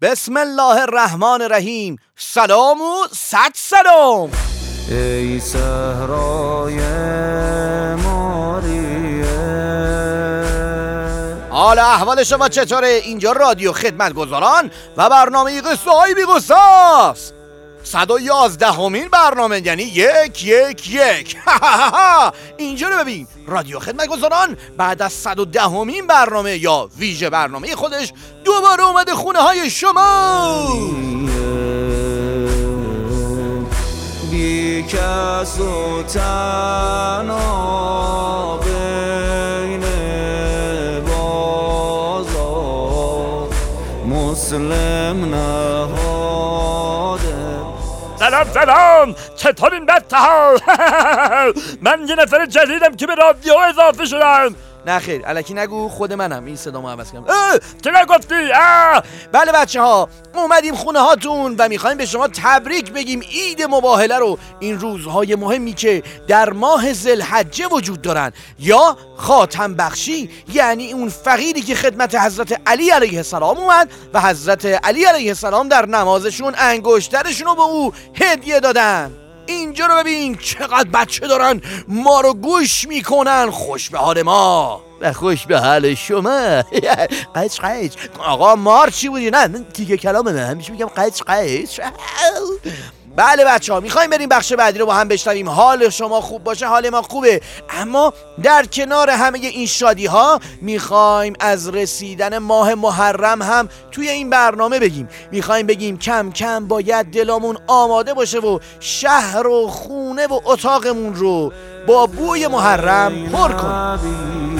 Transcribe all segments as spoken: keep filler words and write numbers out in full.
بسم الله الرحمن الرحیم. سلام و صد سلام. ای صحرای ماریه، حال احوال شما چطوره؟ اینجا رادیو خدمتگزاران و برنامه قصه های بی قصه است. صد و یازدهمین برنامه، یعنی یک یک یک. اینجا رو ببین، رادیو خدمتگزاران بعد از صد و دهمین برنامه یا ویژه برنامه خودش دوباره اومده خونه های شما. بی کس و تنها بین بازار مسلم نهاده. سلام سلام، چطورین بچه ها؟ من یه نفر جدیدم که به رادیو اضافه شدم. نه خیر، الکی نگو، خود منم. این صدامو عوض کنم. چه نگفتی؟ بله بچه ها، اومدیم خونه هاتون و میخوایم به شما تبریک بگیم عید مباهله رو، این روزهای مهمی که در ماه ذوالحجه وجود دارن، یا خاتم بخشی، یعنی اون فقیری که خدمت حضرت علی علیه السلام اومد و حضرت علی علیه السلام در نمازشون انگشترشون رو به او هدیه دادن. اینجا رو ببین چقدر بچه دارن ما رو گوش میکنن. خوش به حال ما و خوش به حال شما. قیچ قیچ. آقا مار چی بودی؟ نه من تیکه کلامه، من همیشه میگم قیچ قیچ. بله بچه ها، میخوایم بریم بخش بعدی رو با هم بشنویم. حال شما خوب باشه، حال ما خوبه. اما در کنار همه این شادی ها میخوایم از رسیدن ماه محرم هم توی این برنامه بگیم. میخوایم بگیم کم کم باید دلمون آماده باشه و شهر و خونه و اتاقمون رو با بوی محرم پر کنیم.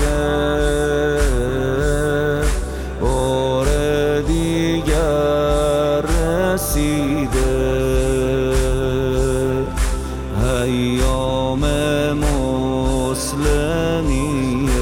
بار دیگر رسیده ایام مسلمیه.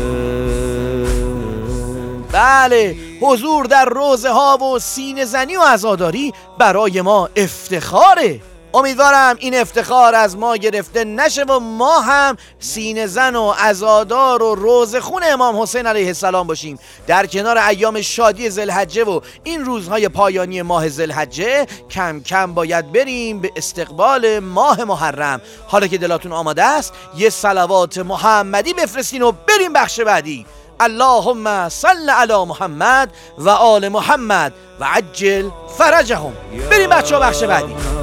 بله، حضور در روزه ها و سینه زنی و عزاداری برای ما افتخاره. امیدوارم این افتخار از ما گرفته نشه و ما هم سینه زن و عزادار و روزه خون امام حسین علیه السلام باشیم. در کنار ایام شادی ذوالحجه و این روزهای پایانی ماه ذوالحجه کم کم باید بریم به استقبال ماه محرم. حالا که دلاتون آماده است یه صلوات محمدی بفرستین و بریم بخش بعدی. اللهم صل علی محمد و آل محمد و عجل فرجهم. بریم بچه ها بخش بعدی.